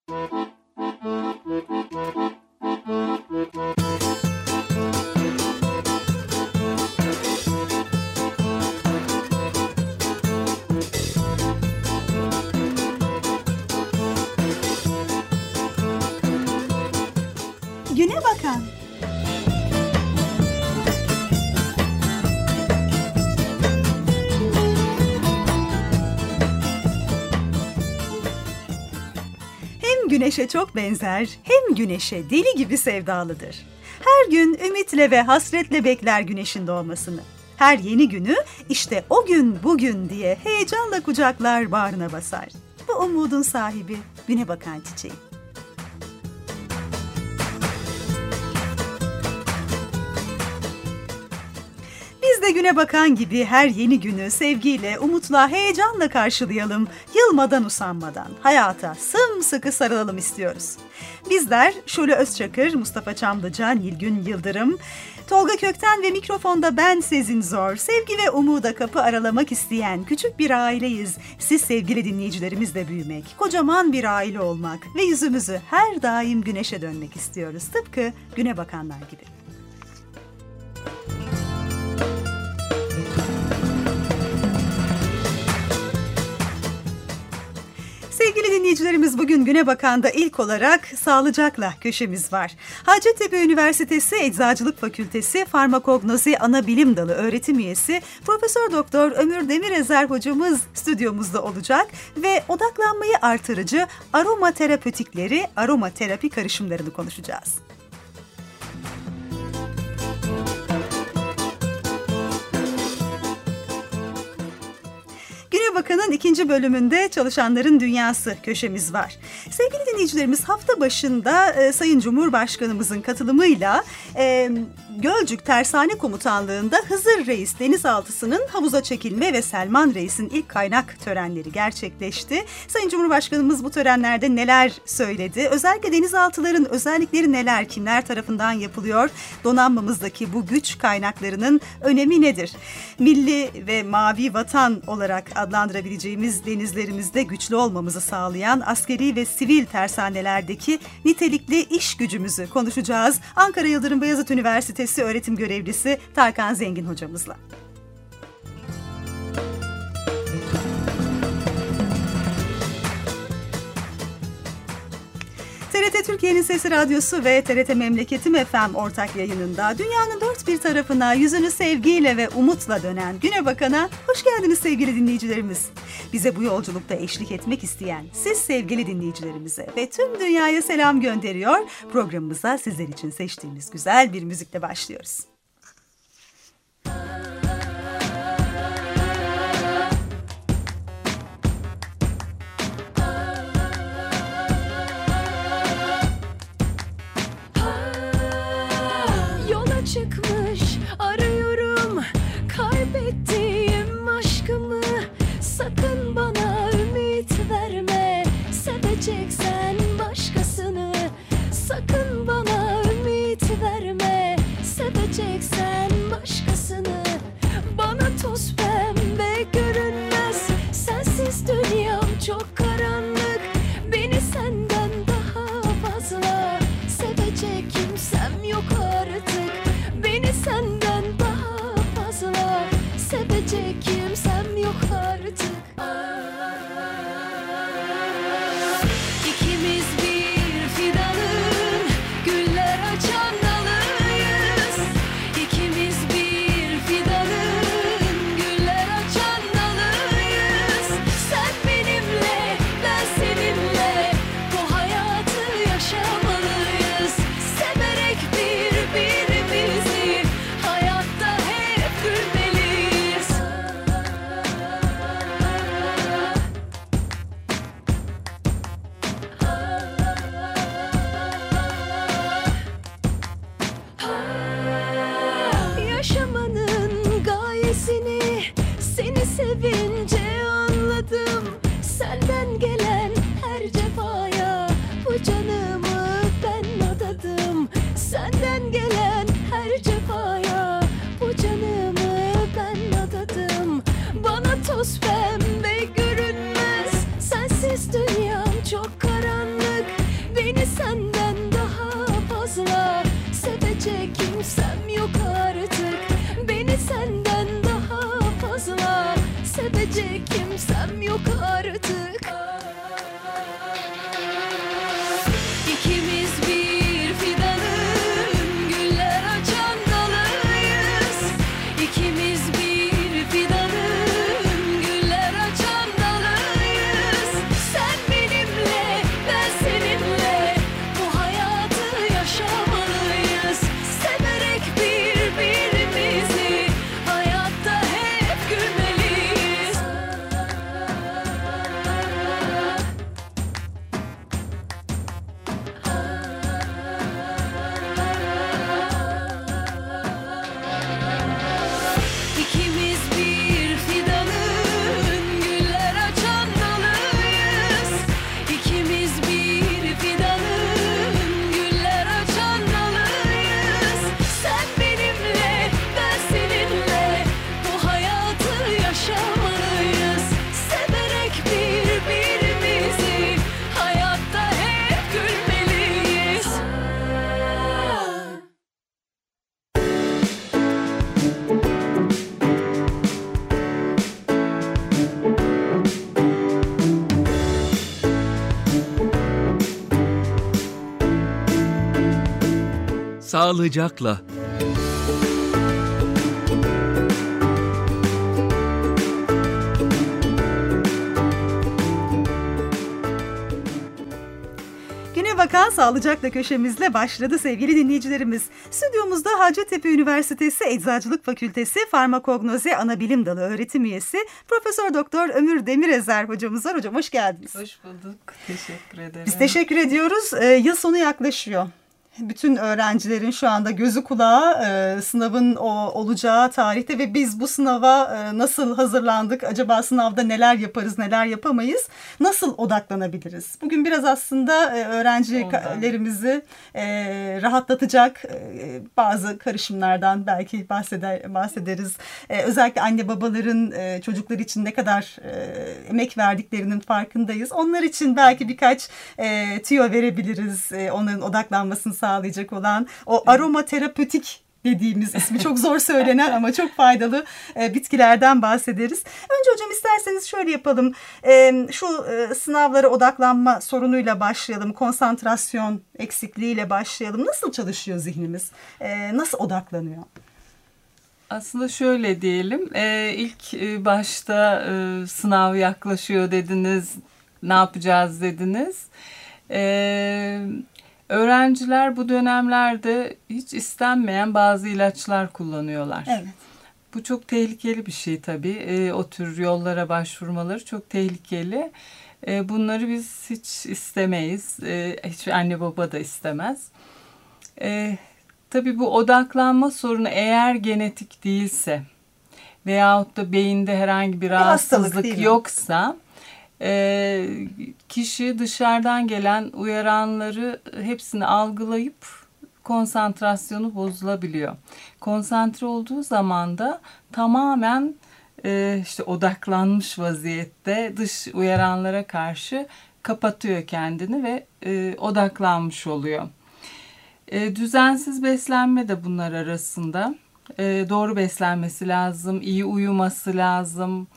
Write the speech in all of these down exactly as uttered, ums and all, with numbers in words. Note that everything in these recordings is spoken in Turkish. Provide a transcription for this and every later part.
Güne bakan. Hem güneşe çok benzer, hem güneşe deli gibi sevdalıdır. Her gün ümitle ve hasretle bekler güneşin doğmasını. Her yeni günü işte o gün bugün diye heyecanla kucaklar, bağrına basar. Bu umudun sahibi güne bakan çiçeği. Biz de güne bakan gibi her yeni günü sevgiyle, umutla, heyecanla karşılayalım. Yılmadan, usanmadan, hayata sımsıkı sarılalım istiyoruz. Bizler Şule Özçakır, Mustafa Çamlıca, Nilgün Yıldırım, Tolga Kökten ve mikrofonda ben Sezin Zor. Sevgi ve umuda kapı aralamak isteyen küçük bir aileyiz. Siz sevgili dinleyicilerimizle büyümek, kocaman bir aile olmak ve yüzümüzü her daim güneşe dönmek istiyoruz. Tıpkı güne bakanlar gibi. Sevgili dinleyicilerimiz, bugün Güne Bakan'da ilk olarak Sağlıcakla köşemiz var. Hacettepe Üniversitesi Eczacılık Fakültesi Farmakognozi Anabilim Dalı öğretim üyesi Profesör Doktor Ömür Demirezer hocamız stüdyomuzda olacak ve odaklanmayı artırıcı aromaterapetikleri, aromaterapi karışımlarını konuşacağız. Güne Bakan'ın ikinci bölümünde Çalışanların Dünyası köşemiz var. Sevgili dinleyicilerimiz, hafta başında e, Sayın Cumhurbaşkanımızın katılımıyla e, Gölcük Tersane Komutanlığı'nda Hızır Reis denizaltısının havuza çekilme ve Selman Reis'in ilk kaynak törenleri gerçekleşti. Sayın Cumhurbaşkanımız bu törenlerde neler söyledi? Özellikle denizaltıların özellikleri neler? Kimler tarafından yapılıyor? Donanmamızdaki bu güç kaynaklarının önemi nedir? Milli ve mavi vatan olarak adlandırabileceğimiz denizlerimizde güçlü olmamızı sağlayan askeri ve sivil tersanelerdeki nitelikli iş gücümüzü konuşacağız. Ankara Yıldırım Beyazıt Üniversitesi öğretim görevlisi Tarkan Zengin hocamızla. T R T Türkiye'nin Sesi Radyosu ve T R T Memleketim F M ortak yayınında dünyanın dört bir tarafına yüzünü sevgiyle ve umutla dönen Güne Bakan'a hoş geldiniz sevgili dinleyicilerimiz. Bize bu yolculukta eşlik etmek isteyen siz sevgili dinleyicilerimize ve tüm dünyaya selam gönderiyor. Programımıza sizler için seçtiğimiz güzel bir müzikle başlıyoruz. Çıkmış arıyorum kaybettiğim aşkımı, sakın bana ümit verme, seveceksen başkasını, sakın bana ümit verme, seveceksen Sağlıcakla. Güne Bakan Sağlıcakla köşemizle başladı sevgili dinleyicilerimiz. Stüdyomuzda Hacettepe Üniversitesi Eczacılık Fakültesi Farmakognozi Anabilim Dalı öğretim üyesi Profesör Doktor Ömür Demirezer hocamız var. Hocam hoş geldiniz. Hoş bulduk. Teşekkür ederim. Biz teşekkür ediyoruz. Ee, yıl sonu yaklaşıyor. Bütün öğrencilerin şu anda gözü kulağı e, sınavın o, olacağı tarihte ve biz bu sınava e, nasıl hazırlandık? Acaba sınavda neler yaparız, neler yapamayız? Nasıl odaklanabiliriz? Bugün biraz aslında e, öğrencilerimizi e, rahatlatacak e, bazı karışımlardan belki bahseder, bahsederiz. E, özellikle anne babaların e, çocuklar için ne kadar e, emek verdiklerinin farkındayız. Onlar için belki birkaç e, tüyo verebiliriz. E, onların odaklanmasını sağlayacak olan o aromaterapötik dediğimiz ismi çok zor söylenen ama çok faydalı e, bitkilerden bahsederiz. Önce hocam isterseniz şöyle yapalım. E, şu e, sınavlara odaklanma sorunuyla başlayalım. Konsantrasyon eksikliğiyle başlayalım. Nasıl çalışıyor zihnimiz? E, nasıl odaklanıyor? Aslında şöyle diyelim. E, ilk e, başta e, sınav yaklaşıyor dediniz. Ne yapacağız dediniz. Eee Öğrenciler bu dönemlerde hiç istenmeyen bazı ilaçlar kullanıyorlar. Evet. Bu çok tehlikeli bir şey tabii. E, o tür yollara başvurmaları çok tehlikeli. E, bunları biz hiç istemeyiz. E, hiç anne baba da istemez. E, tabii bu odaklanma sorunu eğer genetik değilse veyahut da beyinde herhangi bir rahatsızlık yoksa... Ee, kişi dışarıdan gelen uyaranları hepsini algılayıp konsantrasyonu bozulabiliyor. Konsantre olduğu zaman da tamamen e, işte odaklanmış vaziyette dış uyaranlara karşı kapatıyor kendini ve e, odaklanmış oluyor. E, düzensiz beslenme de bunlar arasında. E, doğru beslenmesi lazım, iyi uyuması lazım.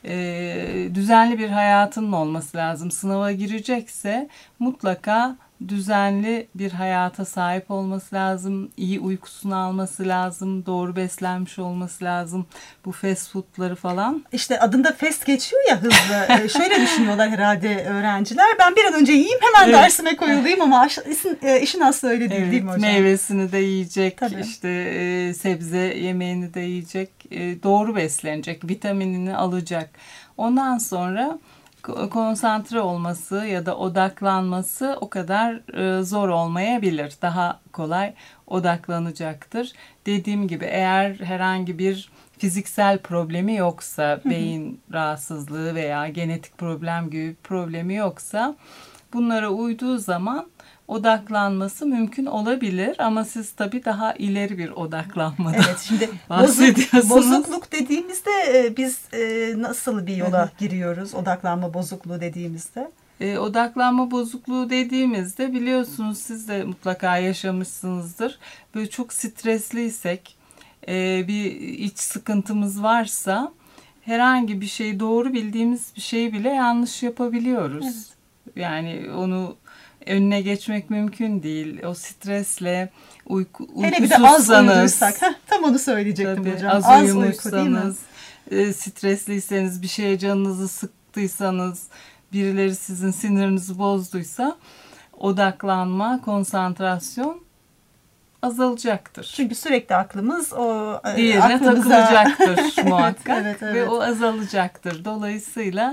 E, düzenli bir hayatının olması lazım. Sınava girecekse mutlaka düzenli bir hayata sahip olması lazım. İyi uykusunu alması lazım. Doğru beslenmiş olması lazım. Bu fast foodları falan. İşte adında fast geçiyor ya hızlı. ee, şöyle düşünüyorlar herhalde öğrenciler. Ben bir an önce yiyeyim hemen evet. dersime koyulayım ama işin, işin aslı öyle değil, evet, değil mi hocam? Meyvesini de yiyecek. Tabii. İşte e, sebze yemeğini de yiyecek. E, doğru beslenecek. Vitaminini alacak. Ondan sonra konsantre olması ya da odaklanması o kadar e, zor olmayabilir. Daha kolay odaklanacaktır. Dediğim gibi eğer herhangi bir fiziksel problemi yoksa, beyin rahatsızlığı veya genetik problem gibi bir problemi yoksa bunlara uyduğu zaman odaklanması mümkün olabilir ama siz tabii daha ileri bir odaklanmadan evet, şimdi bahsediyorsunuz. Bozukluk dediğimizde e, biz e, nasıl bir yola evet. giriyoruz odaklanma bozukluğu dediğimizde? E, odaklanma bozukluğu dediğimizde biliyorsunuz siz de mutlaka yaşamışsınızdır. Böyle çok stresliysek, e, bir iç sıkıntımız varsa herhangi bir şey doğru bildiğimiz bir şeyi bile yanlış yapabiliyoruz. Evet. Yani onu önüne geçmek mümkün değil. O stresle uyku, uykusuzsanız. Hele bir de az uyuduysak. Heh, tam onu söyleyecektim tabii, hocam. Az, az uyumuşsanız, e, stresliyseniz, bir şeye canınızı sıktıysanız, birileri sizin sinirinizi bozduysa odaklanma, konsantrasyon azalacaktır. Çünkü sürekli aklımız o diğerine aklımıza... takılacaktır muhakkak. evet, evet. Ve o azalacaktır. Dolayısıyla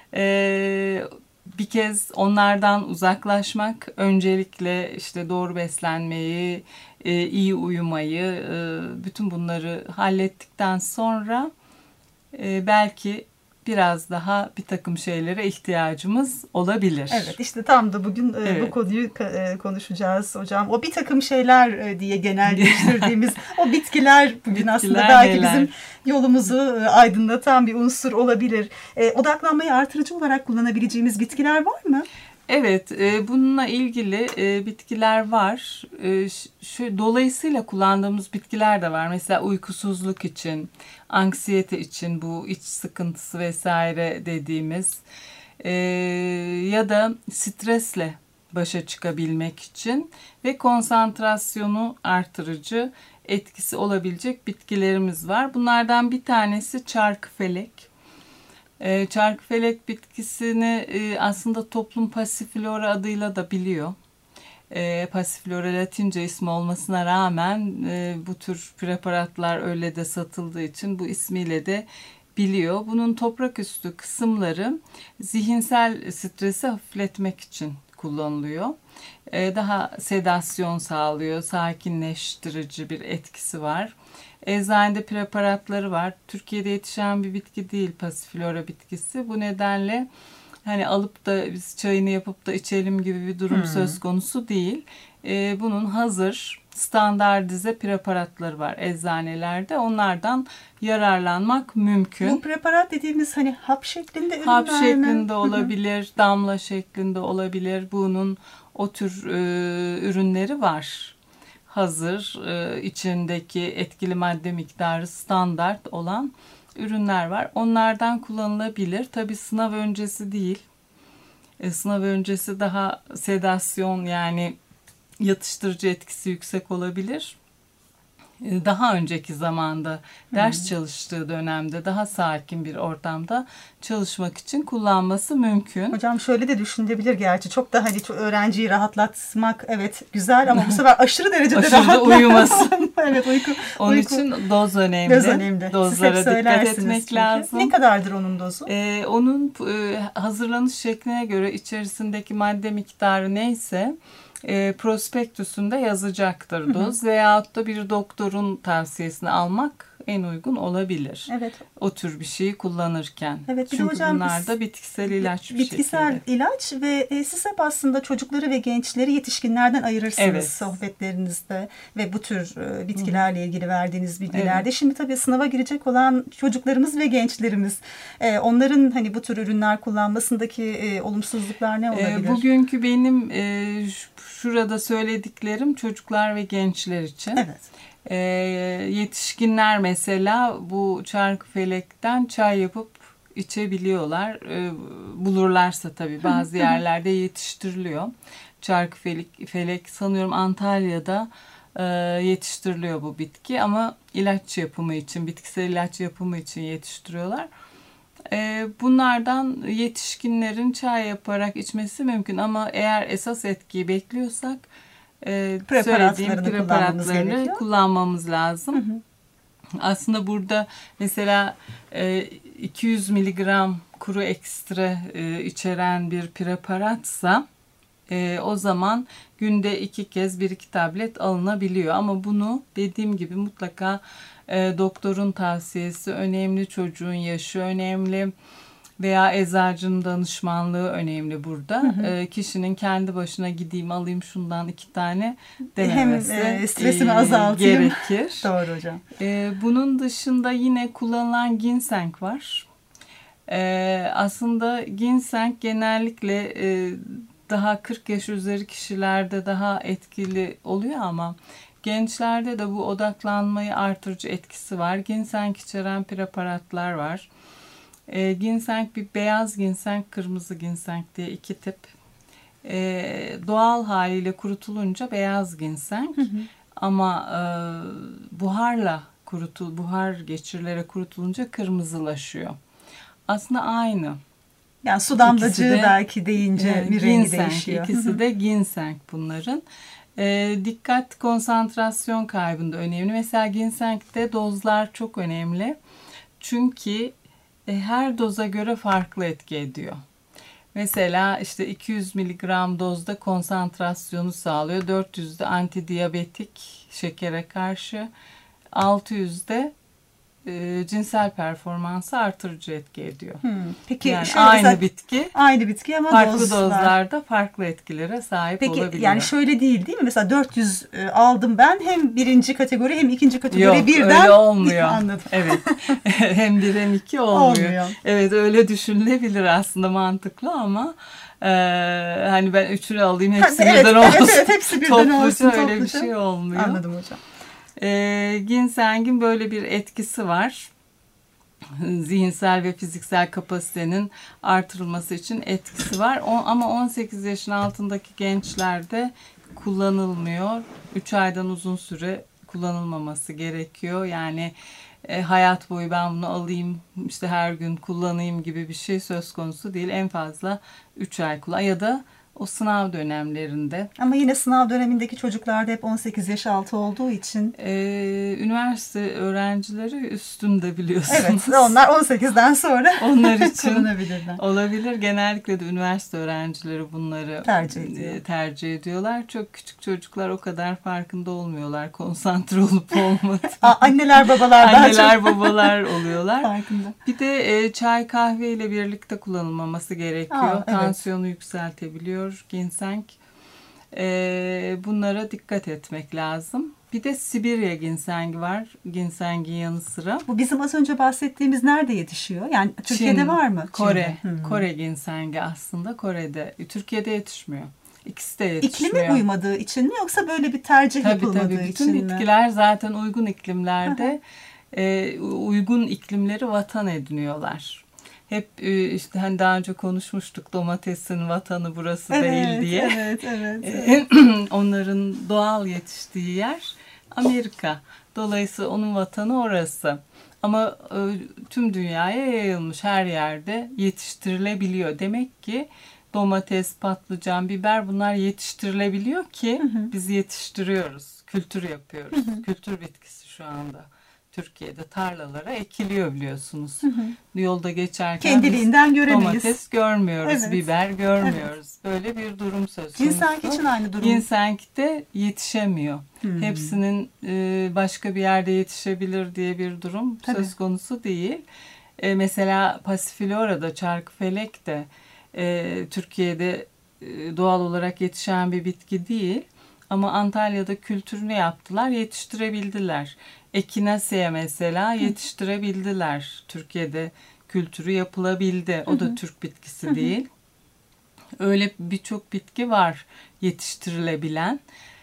e, bir kez onlardan uzaklaşmak, öncelikle işte doğru beslenmeyi, e, iyi uyumayı, e, bütün bunları hallettikten sonra e, belki biraz daha bir takım şeylere ihtiyacımız olabilir. Evet, işte tam da bugün evet. bu konuyu konuşacağız hocam. O bir takım şeyler diye genelleştirdiğimiz o bitkiler bugün bitkiler aslında belki neler? Bizim yolumuzu aydınlatan bir unsur olabilir. Odaklanmayı artırıcı olarak kullanabileceğimiz bitkiler var mı? Evet, e, bununla ilgili e, bitkiler var. E, şu, dolayısıyla kullandığımız bitkiler de var. Mesela uykusuzluk için, anksiyete için, bu iç sıkıntısı vesaire dediğimiz. e, ya da stresle başa çıkabilmek için ve konsantrasyonu artırıcı etkisi olabilecek bitkilerimiz var. Bunlardan bir tanesi çarkıfelek. E, çarkıfelek bitkisini e, aslında toplum Passiflora adıyla da biliyor. E, Passiflora Latince ismi olmasına rağmen e, bu tür preparatlar öyle de satıldığı için bu ismiyle de biliyor. Bunun toprak üstü kısımları zihinsel stresi hafifletmek için kullanılıyor. E, daha sedasyon sağlıyor, sakinleştirici bir etkisi var. Eczanede preparatları var. Türkiye'de yetişen bir bitki değil Passiflora bitkisi. Bu nedenle hani alıp da biz çayını yapıp da içelim gibi bir durum hmm. söz konusu değil. Ee, bunun hazır standartize preparatları var eczanelerde. Onlardan yararlanmak mümkün. Bu preparat dediğimiz hani hap şeklinde ürünler hap mi? şeklinde olabilir, damla şeklinde olabilir. Bunun o tür e, ürünleri var. Hazır e, içindeki etkili madde miktarı standart olan ürünler var. Onlardan kullanılabilir. Tabii sınav öncesi değil. E, sınav öncesi daha sedasyon yani yatıştırıcı etkisi yüksek olabilir. E, daha önceki zamanda ders hmm. çalıştığı dönemde daha sakin bir ortamda çalışmak için kullanması mümkün. Hocam şöyle de düşünebilir gerçi. Çok da hani öğrenciyi rahatlatmak evet güzel ama bu sefer aşırı derecede aşırı rahatlatmak. uyumasın. evet uyku. Onun uyku. için doz önemli. Doz önemli. Dozlara dikkat etmek çünkü. lazım. Ne kadardır onun dozu? Ee, onun e, hazırlanış şekline göre içerisindeki madde miktarı neyse e, prospektüsünde yazacaktır doz. Hı hı. Veyahut da bir doktorun tavsiyesini almak en uygun olabilir. Evet. O tür bir şeyi kullanırken. Evet, çünkü hocam, bunlar da bitkisel ilaç bir bitkisel şekilde. ilaç ve e, siz hep aslında çocukları ve gençleri yetişkinlerden ayırırsınız evet. sohbetlerinizde ve bu tür e, bitkilerle Hı. ilgili verdiğiniz bilgilerde. Evet. Şimdi tabii sınava girecek olan çocuklarımız ve gençlerimiz e, onların hani bu tür ürünler kullanmasındaki e, olumsuzluklar ne olabilir? E, bugünkü benim e, şurada söylediklerim çocuklar ve gençler için. Evet. E, yetişkinler mesela bu çarkıfelekten çay yapıp içebiliyorlar. E, bulurlarsa tabii bazı yerlerde yetiştiriliyor. Çarkıfelek felek sanıyorum Antalya'da e, yetiştiriliyor bu bitki ama ilaç yapımı için, bitkisel ilaç yapımı için yetiştiriyorlar. E, bunlardan yetişkinlerin çay yaparak içmesi mümkün ama eğer esas etkiyi bekliyorsak e, söylediğim preparatlarını kullanmamız lazım. Hı hı. Aslında burada mesela e, iki yüz miligram kuru ekstra e, içeren bir preparatsa e, o zaman günde iki kez bir iki tablet alınabiliyor. Ama bunu dediğim gibi mutlaka e, doktorun tavsiyesi önemli, çocuğun yaşı önemli veya eczacının danışmanlığı önemli burada. Hı hı. E, kişinin kendi başına gideyim alayım şundan iki tane denemesi hem e, stresimi e, azaltayım. Gerekir. Doğru hocam. E, bunun dışında yine kullanılan ginseng var. E, aslında ginseng genellikle e, daha kırk yaş üzeri kişilerde daha etkili oluyor ama gençlerde de bu odaklanmayı artırıcı etkisi var. Ginseng içeren preparatlar var. E, ginseng bir beyaz ginseng, kırmızı ginseng diye iki tip. E, doğal haliyle kurutulunca beyaz ginseng hı hı. ama e, buharla kurutul, buhar geçirilerek kurutulunca kırmızılaşıyor. Aslında aynı. Yani su damlacığı de, belki deyince e, bir rengi değişiyor. İkisi de ginseng bunların. E, dikkat konsantrasyon kaybında önemli. Mesela ginsengde dozlar çok önemli. Çünkü e, her doza göre farklı etki ediyor. Mesela işte iki yüz miligram dozda konsantrasyonu sağlıyor. dört yüzde antidiyabetik şekere karşı, altı yüzde e, cinsel performansı artırıcı etki ediyor. Hmm. Peki yani aynı bitki, aynı bitki ama farklı dozlar. dozlarda farklı etkilere sahip Peki, olabiliyor. Peki yani şöyle değil değil mi? Mesela dört yüz e, aldım ben hem birinci kategori hem ikinci kategori Yok, birden. Yok öyle olmuyor. Anladım. Evet. hem bir hem iki olmuyor. olmuyor. Evet öyle düşünülebilir aslında mantıklı ama e, hani ben üçünü alayım hepsi evet, birden olsun. Evet, evet hepsi birden topluca olsun. Öyle bir şey olmuyor. Anladım hocam. E, ginsengin böyle bir etkisi var. zihinsel ve fiziksel kapasitenin artırılması için etkisi var. O, ama on sekiz yaşın altındaki gençlerde kullanılmıyor. üç aydan uzun süre kullanılmaması gerekiyor. Yani e, hayat boyu ben bunu alayım, işte her gün kullanayım gibi bir şey söz konusu değil. En fazla üç ay kullan ya da o sınav dönemlerinde. Ama yine sınav dönemindeki çocuklarda hep on sekiz yaş altı olduğu için. Ee, üniversite öğrencileri üstünde biliyorsunuz. Evet, onlar on sekizden sonra onlar için kullanabilirler. Olabilir. Genellikle de üniversite öğrencileri bunları tercih ediyor. tercih ediyorlar. Çok küçük çocuklar o kadar farkında olmuyorlar. Konsantre olup olmadı. Anneler babalar daha Anneler çok babalar oluyorlar. farkında. Bir de e, çay kahve ile birlikte kullanılmaması gerekiyor. Aa, evet. Tansiyonu yükseltebiliyor ginseng. E, bunlara dikkat etmek lazım. Bir de Sibirya ginsengi var. Ginsengin yanı sıra. Bu bizim az önce bahsettiğimiz nerede yetişiyor? Yani Türkiye'de Çin, var mı? Kore. Hmm. Kore ginsengi aslında Kore'de. Türkiye'de yetişmiyor. İkisi de yetişmiyor. İklimi uymadığı için mi yoksa böyle bir tercih tabii, yapılmadığı tabii. için mi? Bütün bitkiler zaten uygun iklimlerde e, uygun iklimleri vatan ediniyorlar. Hep e, işte hani daha önce konuşmuştuk, domatesin vatanı burası evet, değil diye. Evet, evet. evet. Onların doğal yetiştiği yer Amerika. Dolayısıyla onun vatanı orası. Ama e, tüm dünyaya yayılmış, her yerde yetiştirilebiliyor. Demek ki domates, patlıcan, biber bunlar yetiştirilebiliyor ki hı hı. biz yetiştiriyoruz. Kültür yapıyoruz. Hı hı. Kültür bitkisi şu anda Türkiye'de tarlalara ekiliyor biliyorsunuz. Hı hı. Yolda geçerken kendiliğinden göremeyiz. Domates görmüyoruz, evet. biber görmüyoruz. Evet. Böyle bir durum söz konusu. Ginseng için aynı durum. Ginseng'de yetişemiyor. Hmm. Hepsinin e, başka bir yerde yetişebilir diye bir durum Tabii. söz konusu değil. E, mesela Passiflora'da, çarkıfelek de e, Türkiye'de e, doğal olarak yetişen bir bitki değil. Ama Antalya'da kültürünü yaptılar, yetiştirebildiler. Echinacea mesela yetiştirebildiler. Hı. Türkiye'de kültürü yapılabildi. O hı hı. da Türk bitkisi hı hı. değil. Öyle birçok bitki var yetiştirilebilen.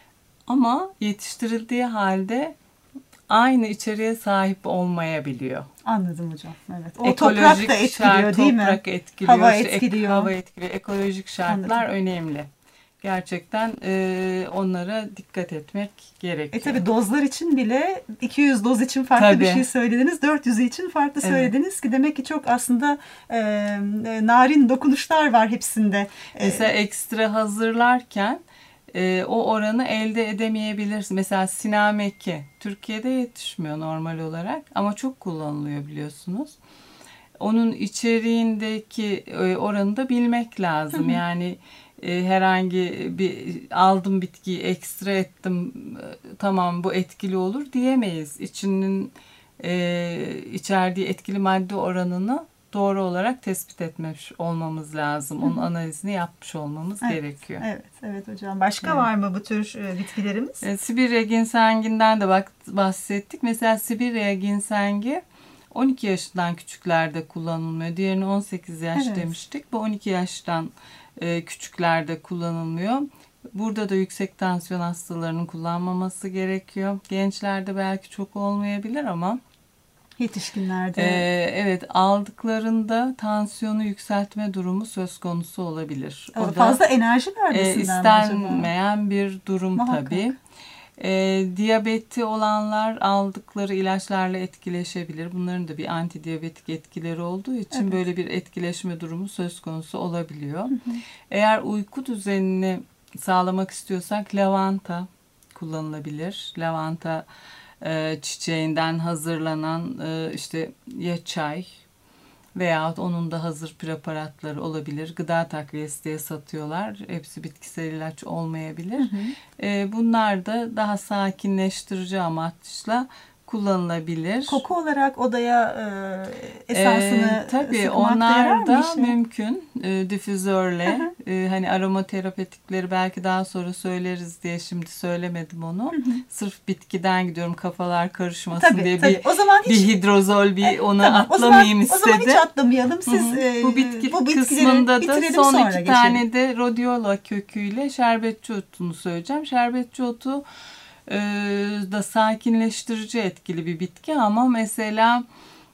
Ama yetiştirildiği halde aynı içeriğe sahip olmayabiliyor. Anladım hocam. Evet. O ekolojik toprak da etkiliyor şart, değil mi? Toprak etkiliyor. Hava işte etkiliyor. Ek, hava etkiliyor. Ekolojik şartlar Anladım. önemli. Gerçekten e, onlara dikkat etmek gerekiyor. E tabi dozlar için bile iki yüz doz için farklı tabii. bir şey söylediniz. dört yüz için farklı evet. söylediniz ki demek ki çok aslında e, narin dokunuşlar var hepsinde. Mesela ekstra hazırlarken e, o oranı elde edemeyebilirsin. Mesela sinameki Türkiye'de yetişmiyor normal olarak ama çok kullanılıyor biliyorsunuz. Onun içeriğindeki e, oranı da bilmek lazım. Hı hı. Yani herhangi bir aldım bitkiyi ekstra ettim tamam bu etkili olur diyemeyiz. İçinin e, içerdiği etkili madde oranını doğru olarak tespit etmiş olmamız lazım. Onun analizini yapmış olmamız evet, gerekiyor. Evet, evet hocam. Başka evet. var mı bu tür bitkilerimiz? E, Sibirya ginsenginden de bak, bahsettik. Mesela Sibirya ginsengi on iki yaşından küçüklerde kullanılmıyor. Diğerini on sekiz yaş evet. demiştik. Bu on iki yaştan küçüklerde kullanılmıyor. Burada da yüksek tansiyon hastalarının kullanmaması gerekiyor. Gençlerde belki çok olmayabilir ama yetişkinlerde e, evet aldıklarında tansiyonu yükseltme durumu söz konusu olabilir. O fazla da, enerji vermesinden e, istenmeyen bir durum Muhakkak. tabii. E, diyabeti olanlar aldıkları ilaçlarla etkileşebilir. Bunların da bir antidiyabetik etkileri olduğu için evet. böyle bir etkileşme durumu söz konusu olabiliyor. Hı hı. Eğer uyku düzenini sağlamak istiyorsak lavanta kullanılabilir. Lavanta e, çiçeğinden hazırlanan e, işte ya çay veyahut onun da hazır preparatları olabilir. Gıda takviyesi diye satıyorlar. Hepsi bitkisel ilaç olmayabilir. Hı hı. E, bunlar da daha sakinleştirici amaçla kullanılabilir. Koku olarak odaya e, esansını e, tabii sıkmakta onlar da mümkün. E, difüzörle e, hani aromaterapetikleri belki daha sonra söyleriz diye şimdi söylemedim onu. Hı hı. Sırf bitkiden gidiyorum kafalar karışmasın tabii, diye tabii. bir o zaman hiç, bir hidrozol bir ona tamam, atlamayayım o zaman, istedim. O zaman hiç atlamayalım. Siz hı hı. E, bu bitki bu kısmında da son iki geçelim. tane de rhodiola köküyle şerbetçi otunu söyleyeceğim. Şerbetçi otu da sakinleştirici etkili bir bitki ama mesela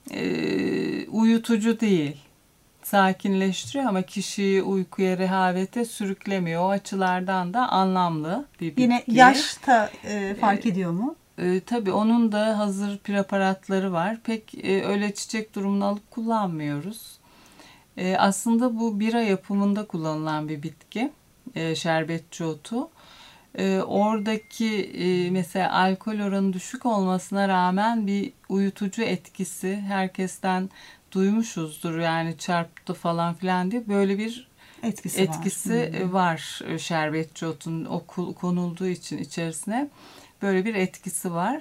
e, uyutucu değil. Sakinleştiriyor ama kişiyi uykuya, rehavete sürüklemiyor. O açılardan da anlamlı bir bitki. Yine yaşta e, fark ediyor mu? E, tabii onun da hazır preparatları var. Pek e, öyle çiçek durumunu alıp kullanmıyoruz. E, aslında bu bira yapımında kullanılan bir bitki. E, şerbetçi otu. E, oradaki e, mesela alkol oranı düşük olmasına rağmen bir uyutucu etkisi, herkesten duymuşuzdur yani çarptı falan filan diye, böyle bir etkisi, etkisi var, var şerbetçi otun o konulduğu için içerisine böyle bir etkisi var.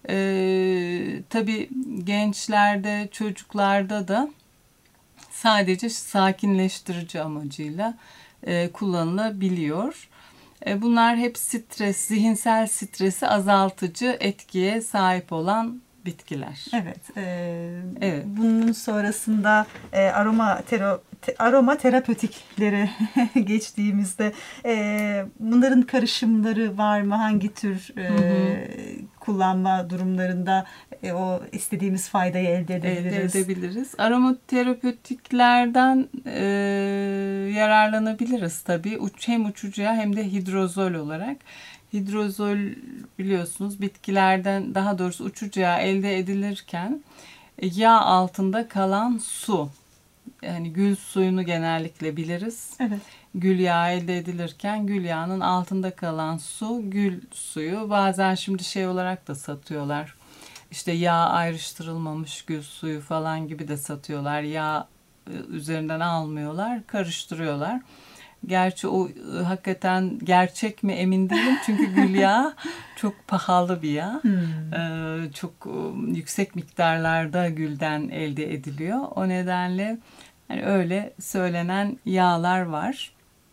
Ee, tabii gençlerde, çocuklarda da sadece sakinleştirici amacıyla e, kullanılabiliyor. E, bunlar hep stres, zihinsel stresi azaltıcı etkiye sahip olan bitkiler. Evet. E, evet. Bunun sonrasında e, aroma tero, te, aroma terapötiklere geçtiğimizde e, bunların karışımları var mı? Hangi tür e, hı hı. kullanma durumlarında e, o istediğimiz faydayı elde edebiliriz? Elde edebiliriz. Aromaterapötiklerden e, yararlanabiliriz tabii. Uç, hem uçucuya hem de hidrozol olarak. Hidrozol biliyorsunuz bitkilerden, daha doğrusu uçucuya elde edilirken yağ altında kalan su. Yani gül suyunu genellikle biliriz. Evet. Gül yağı elde edilirken gül yağının altında kalan su gül suyu. Bazen şimdi şey olarak da satıyorlar. İşte yağ ayrıştırılmamış gül suyu falan gibi de satıyorlar. Yağ üzerinden almıyorlar, karıştırıyorlar. Gerçi o hakikaten gerçek mi emin değilim. Çünkü gül yağı çok pahalı bir yağ. Hmm. Ee, çok yüksek miktarlarda gülden elde ediliyor. O nedenle yani öyle söylenen yağlar var.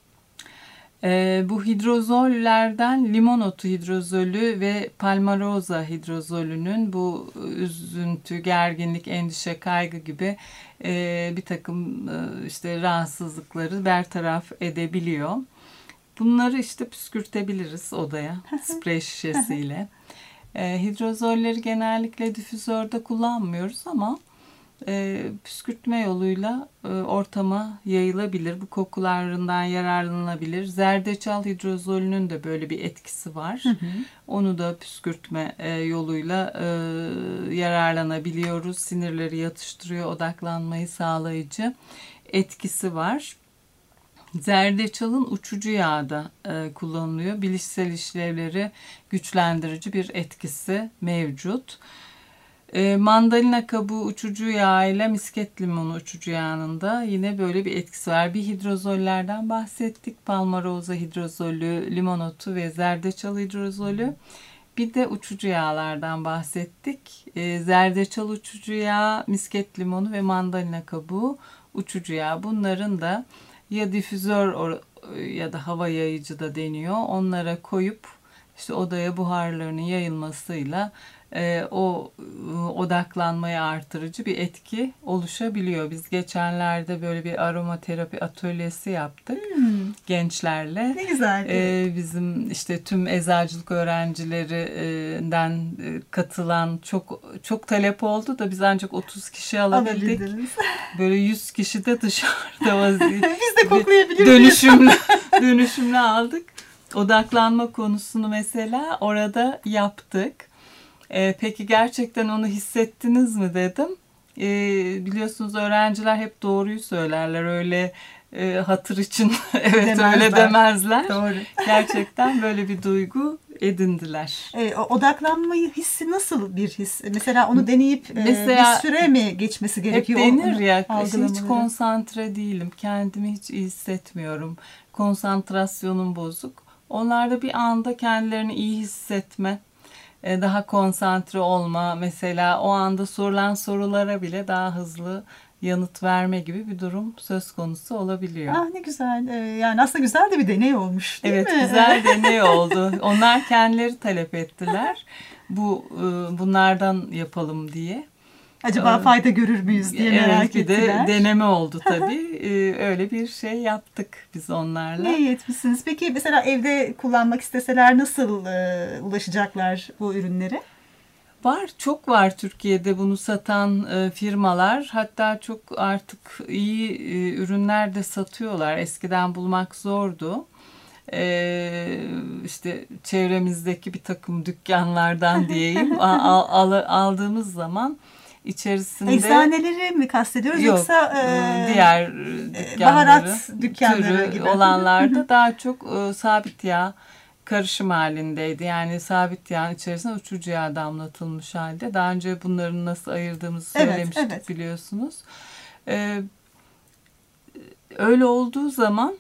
Ee, bu hidrozollerden limon otu hidrozolü ve palmaroza hidrozolünün bu üzüntü, gerginlik, endişe, kaygı gibi e, bir takım e, işte rahatsızlıkları bertaraf edebiliyor. Bunları işte püskürtebiliriz odaya sprey şişesiyle. e, hidrozolleri genellikle difüzörde kullanmıyoruz ama E, püskürtme yoluyla e, ortama yayılabilir. Bu kokularından yararlanılabilir. Zerdeçal hidrozolünün de böyle bir etkisi var. Hı hı. Onu da püskürtme e, yoluyla e, yararlanabiliyoruz. Sinirleri yatıştırıyor, odaklanmayı sağlayıcı etkisi var. Zerdeçalın uçucu yağı da e, kullanılıyor. Bilişsel işlevleri güçlendirici bir etkisi mevcut. E, mandalina kabuğu uçucu yağı ile misket limonu uçucu yağının da yine böyle bir etkisi var. Bir hidrozollerden bahsettik. Palmaroza hidrozolü, limon otu ve zerdeçal hidrozolü. Bir de uçucu yağlardan bahsettik. E, zerdeçal uçucu yağı, misket limonu ve mandalina kabuğu uçucu yağı. Bunların da ya difüzör ya da hava yayıcı da deniyor. Onlara koyup işte odaya buharlarının yayılmasıyla e, o e, odaklanmayı artırıcı bir etki oluşabiliyor. Biz geçenlerde böyle bir aromaterapi atölyesi yaptık hmm. gençlerle. Ne güzel. E, bizim işte tüm eczacılık öğrencilerinden e, katılan çok çok talep oldu da biz ancak otuz kişi alabildik. Böyle yüz kişi de dışarıda vaziyet. Biz de koklayabiliriz. Dönüşümlü, dönüşümlü aldık. Odaklanma konusunu mesela orada yaptık. Ee, peki gerçekten onu hissettiniz mi dedim. Ee, biliyorsunuz öğrenciler hep doğruyu söylerler. Öyle e, hatır için evet demezler. Öyle demezler. Doğru. Gerçekten böyle bir duygu edindiler. E, odaklanmayı hissi nasıl bir his? Mesela onu deneyip mesela, bir süre mi geçmesi gerekiyor? Hep denir ya hiç konsantre değilim. Kendimi hiç iyi hissetmiyorum. Konsantrasyonum bozuk. Onlar da bir anda kendilerini iyi hissetme, daha konsantre olma, mesela o anda sorulan sorulara bile daha hızlı yanıt verme gibi bir durum söz konusu olabiliyor. Ah ne güzel. Yani aslında güzel de bir deney olmuş değil evet, mi? Evet güzel deney oldu. Onlar kendileri talep ettiler. Bu bunlardan yapalım diye. Acaba ee, fayda görür müyüz diye evet, merak ettiler. Evet bir de deneme oldu tabii. ee, öyle bir şey yaptık biz onlarla. Ne iyi etmişsiniz. Peki mesela evde kullanmak isteseler nasıl e, ulaşacaklar bu ürünlere? Var, çok var Türkiye'de bunu satan e, firmalar. Hatta çok artık iyi e, ürünler de satıyorlar. Eskiden bulmak zordu. E, işte çevremizdeki bir takım dükkanlardan diyeyim al, al, aldığımız zaman içerisinde... Eczaneleri mi kastediyoruz yok, yoksa e, diğer dükkanları, baharat dükkanları türü gibi olanlarda daha çok e, sabit yağ karışım halindeydi. Yani sabit yağın içerisine uçucu yağ damlatılmış halde. Daha önce bunların nasıl ayırdığımızı söylemiştik, evet, evet. biliyorsunuz. Ee, öyle olduğu zaman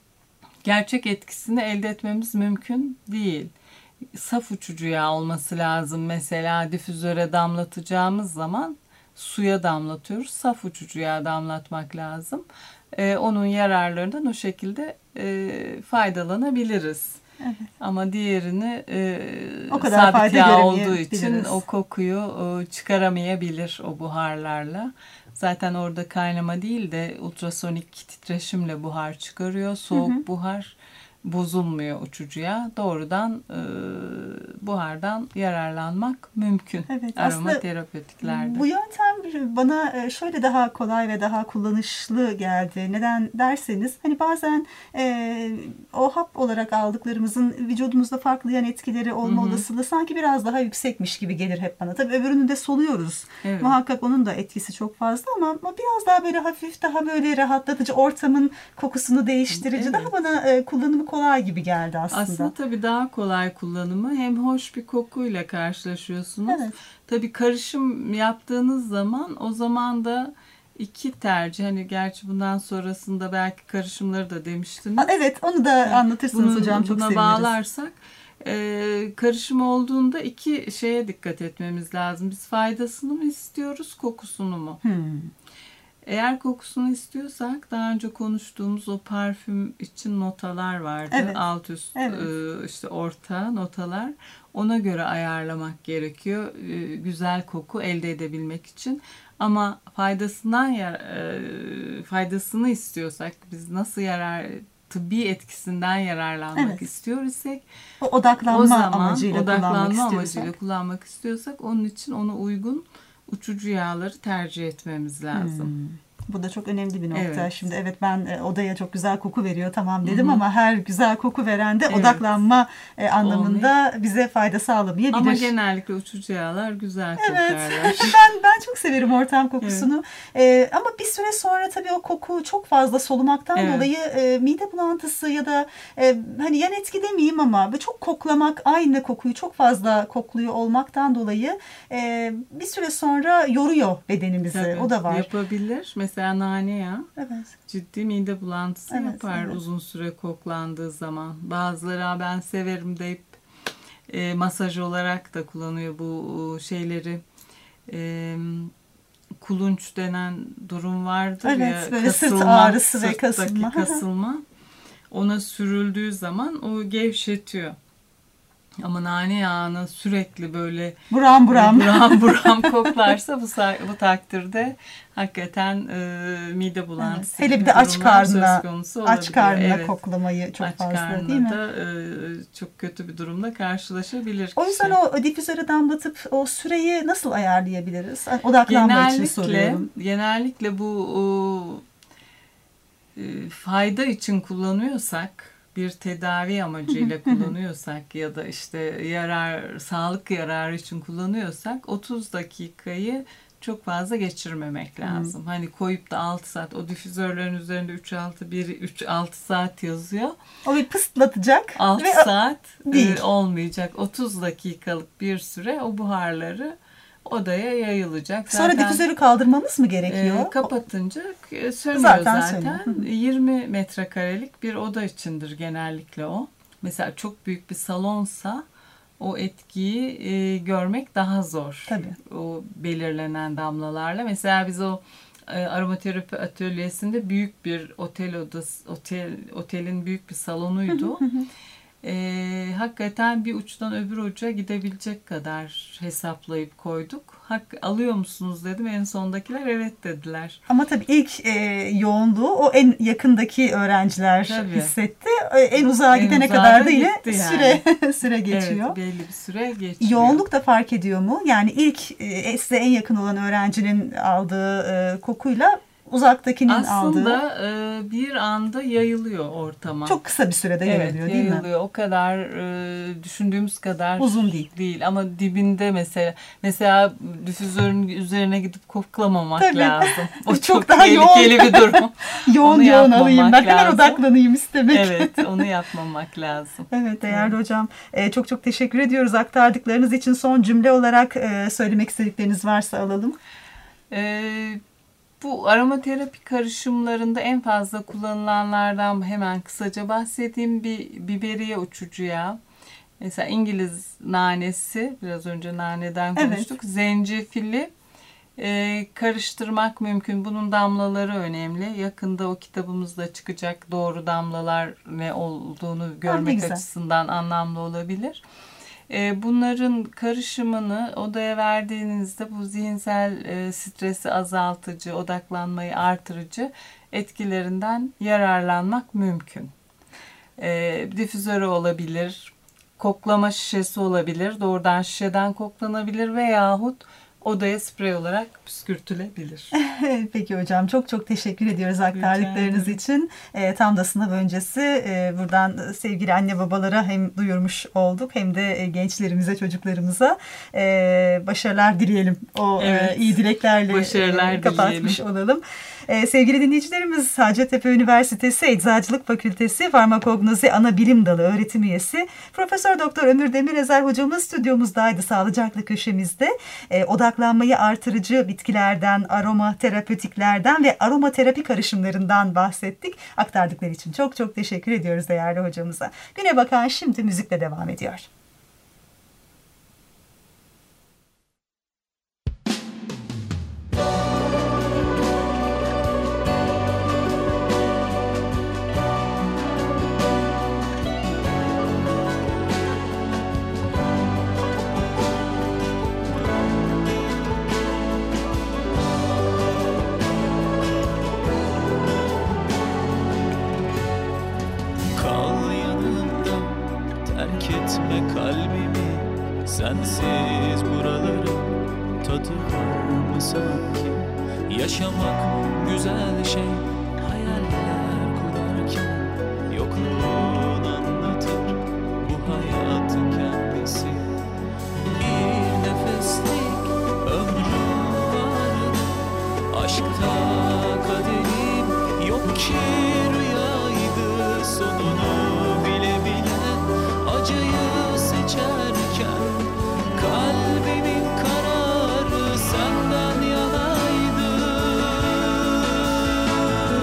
gerçek etkisini elde etmemiz mümkün değil. Saf uçucu yağ olması lazım. Mesela difüzöre damlatacağımız zaman suya damlatıyoruz. Saf uçucu yağ damlatmak lazım. Ee, onun yararlarından o şekilde e, faydalanabiliriz. Evet. Ama diğerini e, o kadar sabit yağ olduğu göremeyebiliriz. için o kokuyu e, çıkaramayabilir o buharlarla. Zaten orada kaynama değil de ultrasonik titreşimle buhar çıkarıyor. Soğuk hı hı. buhar bozulmuyor uçucuya. Doğrudan e, buhardan yararlanmak mümkün. Evet, aromaterapötiklerde. Bu yöntem bana şöyle daha kolay ve daha kullanışlı geldi. Neden derseniz hani bazen e, o hap olarak aldıklarımızın vücudumuzda farklı yan etkileri olma Hı-hı. olasılığı sanki biraz daha yüksekmiş gibi gelir hep bana. Tabii öbürünü de soluyoruz. Evet. Muhakkak onun da etkisi çok fazla ama, ama biraz daha böyle hafif, daha böyle rahatlatıcı, ortamın kokusunu değiştirici, evet. daha bana e, kullanımı kolay gibi geldi aslında. Aslında tabii daha kolay kullanımı, hem hoş bir kokuyla karşılaşıyorsunuz. Evet. Tabii karışım yaptığınız zaman o zaman da iki tercih, hani gerçi bundan sonrasında belki karışımları da demiştiniz. Evet, onu da yani anlatırsınız bunu, hocam, çok buna seviniriz. Buna bağlarsak e, karışım olduğunda iki şeye dikkat etmemiz lazım. Biz faydasını mı istiyoruz, kokusunu mu? Hmm. Eğer kokusunu istiyorsak daha önce konuştuğumuz o parfüm için notalar vardı. Evet. Alt üst, evet. e, işte orta notalar. Ona göre ayarlamak gerekiyor. E, güzel koku elde edebilmek için. Ama faydasından yar, e, faydasını istiyorsak, biz nasıl yarar, tıbbi etkisinden yararlanmak evet. istiyor isek, o odaklanma o zaman, amacıyla odaklanma kullanmak amacıyla kullanmak istiyorsak, onun için ona uygun uçucu yağları tercih etmemiz lazım. Hmm. Bu da çok önemli bir nokta. Evet. Şimdi evet, ben e, odaya çok güzel koku veriyor tamam dedim, Hı-hı. ama her güzel koku veren de evet. odaklanma e, anlamında Olmayı. bize fayda sağlamayabilir. Ama genellikle uçucu yağlar güzel kokarlar. Evet. ben ben çok severim ortam kokusunu. Evet. E, ama bir süre sonra tabii o koku çok fazla solumaktan evet. dolayı e, mide bulantısı ya da e, hani yan etki demeyeyim ama çok koklamak, aynı kokuyu çok fazla kokluyor olmaktan dolayı e, bir süre sonra yoruyor bedenimizi. Tabii. O da var. Yapabilir. Mesela Mesela nane yağı evet. ciddi mide bulantısı evet, yapar evet. uzun süre koklandığı zaman. Bazıları ben severim deyip e, masaj olarak da kullanıyor bu şeyleri. E, kulunç denen durum vardır evet, ya. Böyle kasılma, sırt ağrısı ve kasılma. kasılma. Ona sürüldüğü zaman o gevşetiyor. Ama nane yağını sürekli böyle buram buram buram, buram koklarsa bu, bu takdirde hakikaten e, mide bulantısı. Evet. Hele bir de aç karnına, aç karnına evet. koklamayı çok aç fazla değil mi? Da, e, çok kötü bir durumda karşılaşabilir O yüzden kişi. o difüzöre damlatıp o süreyi nasıl ayarlayabiliriz? Odaklanma genellikle, için soruyorum. Genellikle bu o, e, fayda için kullanıyorsak, bir tedavi amacıyla kullanıyorsak ya da işte yarar, sağlık yararı için kullanıyorsak otuz dakikayı çok fazla geçirmemek lazım. Hmm. Hani koyup da altı saat, o difüzörlerin üzerinde üç altı bir üç altı saat yazıyor. O bir pıstlatacak. altı saat değil. olmayacak. otuz dakikalık bir süre o buharları odaya yayılacak. Sonra zaten, difüzörü kaldırmamız mı gerekiyor? E, kapatınca sönüyor zaten. zaten. yirmi metrekarelik bir oda içindir genellikle o. Mesela çok büyük bir salonsa o etkiyi e, görmek daha zor. Tabii. O belirlenen damlalarla. Mesela biz o e, aromaterapi atölyesinde büyük bir otel odası, otel otelin büyük bir salonuydu. e, hakikaten bir uçtan öbür uca gidebilecek kadar hesaplayıp koyduk. Hak alıyor musunuz dedim. En sondakiler evet dediler. Ama tabii ilk e, yoğunluğu o en yakındaki öğrenciler tabii hissetti. En uzağa en gidene kadar da yine yani. süre süre geçiyor. Evet, belli bir süre geçiyor. Yoğunluk da fark ediyor mu? Yani ilk e, size en yakın olan öğrencinin aldığı e, kokuyla uzaktakinin aslında, aldığı. Aslında e, bir anda yayılıyor ortama. Çok kısa bir sürede evet, yayılıyor değil mi? Yayılıyor. O kadar e, düşündüğümüz kadar uzun değil. Değil ama dibinde mesela mesela difüzörün üzerine gidip koklamamak Tabii. lazım. O çok, çok daha tehlikeli yoğun. bir durum. yoğun yoğun alayım. Ben hemen odaklanayım istemek. Evet, onu yapmamak lazım. Evet değerli evet. hocam. E, çok çok teşekkür ediyoruz aktardıklarınız için. Son cümle olarak e, söylemek istedikleriniz varsa alalım. Evet. Bu aromaterapi karışımlarında en fazla kullanılanlardan hemen kısaca bahsedeyim. Bir biberiye uçucu yağı. Mesela İngiliz nanesi, biraz önce naneden konuştuk. Evet. Zencefili e, karıştırmak mümkün. Bunun damlaları önemli. Yakında o kitabımızda çıkacak doğru damlalar ne olduğunu görmek açısından anlamlı olabilir. Bunların karışımını odaya verdiğinizde bu zihinsel stresi azaltıcı, odaklanmayı artırıcı etkilerinden yararlanmak mümkün. Difüzörü olabilir, koklama şişesi olabilir, doğrudan şişeden koklanabilir veyahut odaya sprey olarak püskürtülebilir. Peki hocam çok çok teşekkür ediyoruz aktardıklarınız için. E, tam da sınav öncesi e, buradan sevgili anne babalara hem duyurmuş olduk hem de e, gençlerimize, çocuklarımıza e, başarılar dileyelim. O evet, e, iyi dileklerle başarılar e, kapatmış dileyelim. olalım. Ee, sevgili dinleyicilerimiz, Hacettepe Üniversitesi Eczacılık Fakültesi Farmakognozi Anabilim Dalı öğretim üyesi Profesör Doktor Ömür Demirezer hocamız stüdyomuzdaydı, sağlıcaklı köşemizde. Ee, odaklanmayı artırıcı bitkilerden, aromaterapötiklerden ve aromaterapi karışımlarından bahsettik. Aktardıkları için çok çok teşekkür ediyoruz değerli hocamıza. Güne bakan şimdi müzikle devam ediyor. Sensiz buraların tadı var mı sanki? Yaşamak güzel şey, hayaller kurarken yokluğun anlatır bu hayatın kendisi. Bir nefeslik ömrüm vardı, aşkta kaderim yok ki rüyaydı. Sonunu bile bilen acıyı seçerken kalbimin kararı senden yanaydı.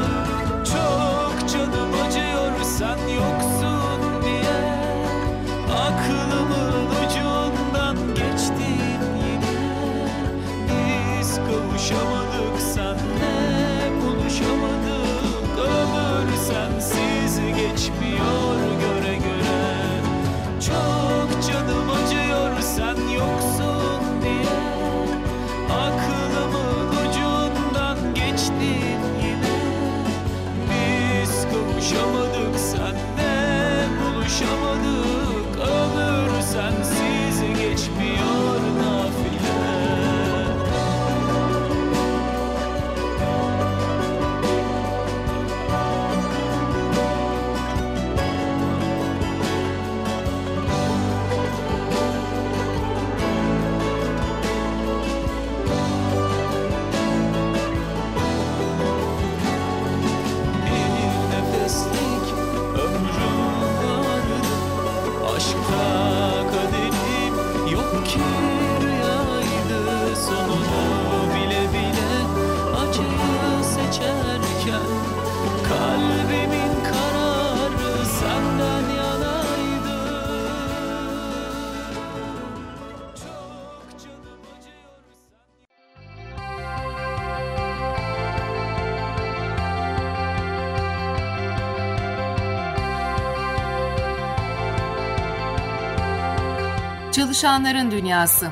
Çalışanların Dünyası.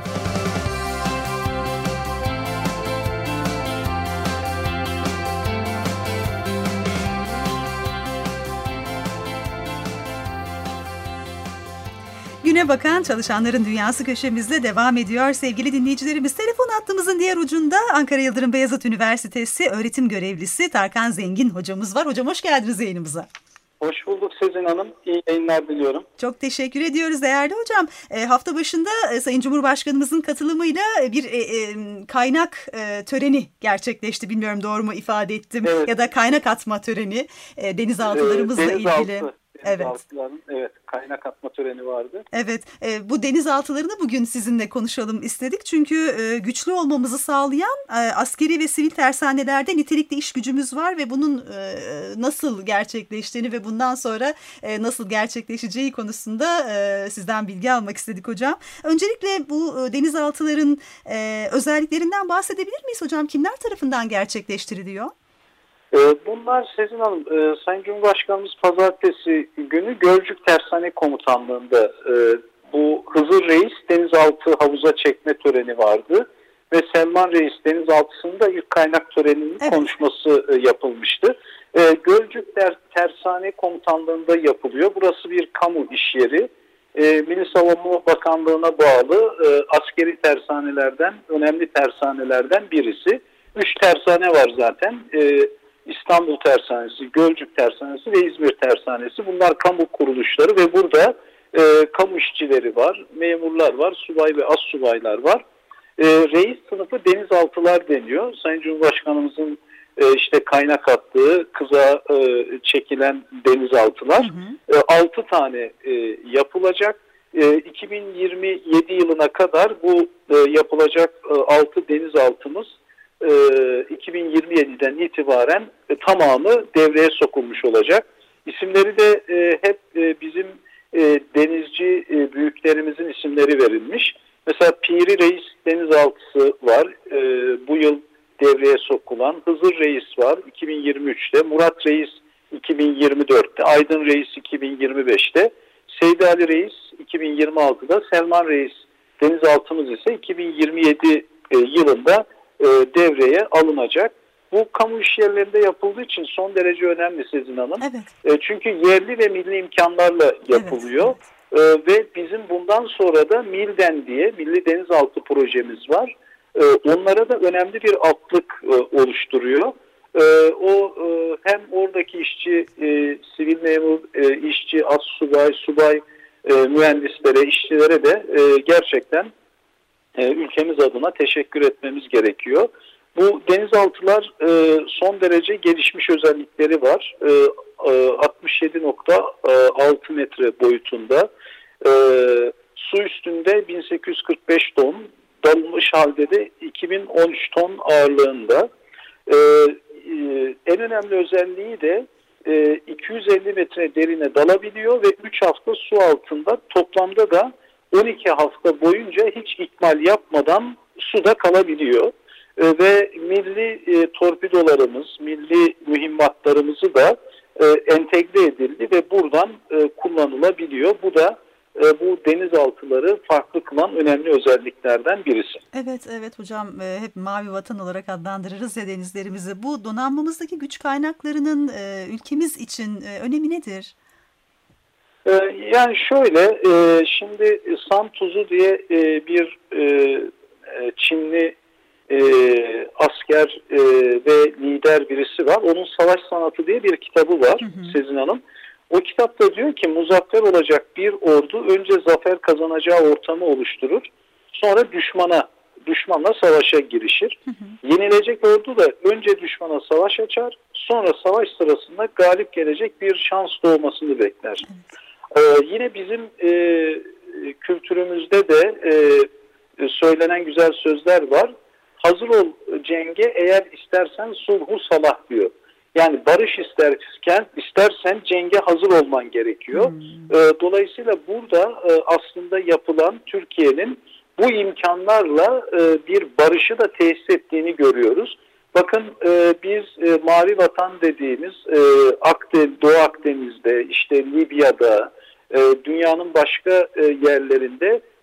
Güne bakan Çalışanların Dünyası köşemizde devam ediyor sevgili dinleyicilerimiz. Telefon hattımızın diğer ucunda Ankara Yıldırım Beyazıt Üniversitesi öğretim görevlisi Tarkan Zengin hocamız var. Hocam hoş geldiniz yayınımıza. Hoş bulduk Sezin Hanım. İyi yayınlar diliyorum. Çok teşekkür ediyoruz değerli hocam. E, hafta başında e, Sayın Cumhurbaşkanımızın katılımıyla bir e, e, kaynak e, töreni gerçekleşti. Bilmiyorum doğru mu ifade ettim. Evet. Ya da kaynak atma töreni e, denizaltılarımızla Ee, denizaltı, ilgili. Denizaltıların, evet. evet kaynak atma töreni vardı. Evet, e, bu denizaltılarını bugün sizinle konuşalım istedik. Çünkü e, güçlü olmamızı sağlayan e, askeri ve sivil tersanelerde nitelikli iş gücümüz var ve bunun e, nasıl gerçekleştiğini ve bundan sonra e, nasıl gerçekleşeceği konusunda e, sizden bilgi almak istedik hocam. Öncelikle bu e, denizaltıların e, özelliklerinden bahsedebilir miyiz hocam? Kimler tarafından gerçekleştiriliyor? Bunlar Sezin Hanım, Sayın Cumhurbaşkanımız pazartesi günü Gölcük Tersane Komutanlığı'nda bu Hızır Reis denizaltı havuza çekme töreni vardı. Ve Selman Reis denizaltısında ilk kaynak töreninin evet. konuşması yapılmıştı. Gölcük Tersane Komutanlığı'nda yapılıyor. Burası bir kamu iş yeri. Milli Savunma Bakanlığı'na bağlı askeri tersanelerden, önemli tersanelerden birisi. Üç tersane var zaten. İstanbul Tersanesi, Gölcük Tersanesi ve İzmir Tersanesi. Bunlar kamu kuruluşları ve burada e, kamu işçileri var, memurlar var, subay ve astsubaylar var. E, reis sınıfı denizaltılar deniyor. Sayın Cumhurbaşkanımızın e, işte kaynak attığı kıza e, çekilen denizaltılar. Hı hı. E, altı tane e, yapılacak. E, iki bin yirmi yedi yılına kadar bu e, yapılacak e, altı denizaltımız iki bin yirmi yediden itibaren tamamı devreye sokulmuş olacak. İsimleri de hep bizim denizci büyüklerimizin isimleri verilmiş. Mesela Piri Reis denizaltısı var. Bu yıl devreye sokulan. Hızır Reis var iki bin yirmi üçte. Murat Reis iki bin yirmi dörtte. Aydın Reis iki bin yirmi beşte. Seydi Ali Reis iki bin yirmi altıda. Selman Reis denizaltımız ise iki bin yirmi yedi yılında devreye alınacak. Bu kamu iş yerlerinde yapıldığı için son derece önemli Sezin Hanım. Evet. Çünkü yerli ve milli imkanlarla yapılıyor. Evet, evet. Ve bizim bundan sonra da MİLDEN diye Milli Denizaltı projemiz var. Onlara da önemli bir altlık oluşturuyor. O hem oradaki işçi, sivil memur, işçi, astsubay, subay, mühendislere, işçilere de gerçekten ülkemiz adına teşekkür etmemiz gerekiyor. Bu denizaltılar son derece gelişmiş özellikleri var. altmış yedi nokta altı metre boyutunda. Su üstünde bin sekiz yüz kırk beş ton, dalınmış halde de iki bin on üç ton ağırlığında. En önemli özelliği de iki yüz elli metre derine dalabiliyor ve üç hafta su altında, toplamda da on iki hafta boyunca hiç ikmal yapmadan suda kalabiliyor. E, ve milli e, torpidolarımız, milli mühimmatlarımızı da e, entegre edildi ve buradan e, kullanılabiliyor. Bu da e, bu denizaltıları farklı kılan önemli özelliklerden birisi. Evet, evet hocam, e, hep mavi vatan olarak adlandırırız ya denizlerimizi. Bu donanmamızdaki güç kaynaklarının e, ülkemiz için e, önemi nedir? Yani şöyle, şimdi San Tzu diye bir Çinli asker ve lider birisi var. Onun Savaş Sanatı diye bir kitabı var, hı hı. Sezin Hanım. O kitapta diyor ki muzaffer olacak bir ordu önce zafer kazanacağı ortamı oluşturur. Sonra düşmana, düşmanla savaşa girişir. Hı hı. Yenilecek ordu da önce düşmana savaş açar. Sonra savaş sırasında galip gelecek bir şans doğmasını bekler. Evet. Ee, yine bizim e, kültürümüzde de e, söylenen güzel sözler var. Hazır ol cenge eğer istersen sulhu salah diyor. Yani barış isterken istersen cenge hazır olman gerekiyor. Hmm. E, dolayısıyla burada e, aslında yapılan Türkiye'nin bu imkanlarla e, bir barışı da tesis ettiğini görüyoruz. Bakın e, biz e, Mavi Vatan dediğimiz e, Akdeniz, Doğu Akdeniz'de, işte Libya'da, e, dünyanın başka e, yerlerinde